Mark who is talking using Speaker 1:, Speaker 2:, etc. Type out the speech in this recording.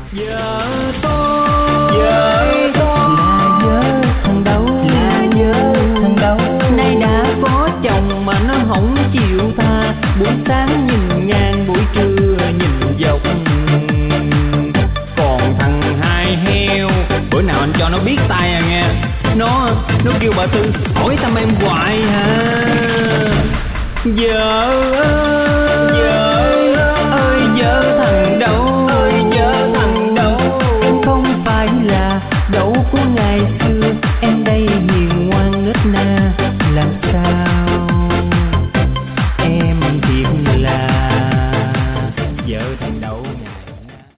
Speaker 1: Vợ tôi là vợ thằng đâu, nay đã có chồng mà nó không chịu tha. Buổi sáng nhìn ngang, buổi trưa nhìn dọc. Còn thằng hai heo, bữa nào anh cho nó biết tay à nghe. Nó kêu bà Tư hỏi thăm em hoài hả. Vợ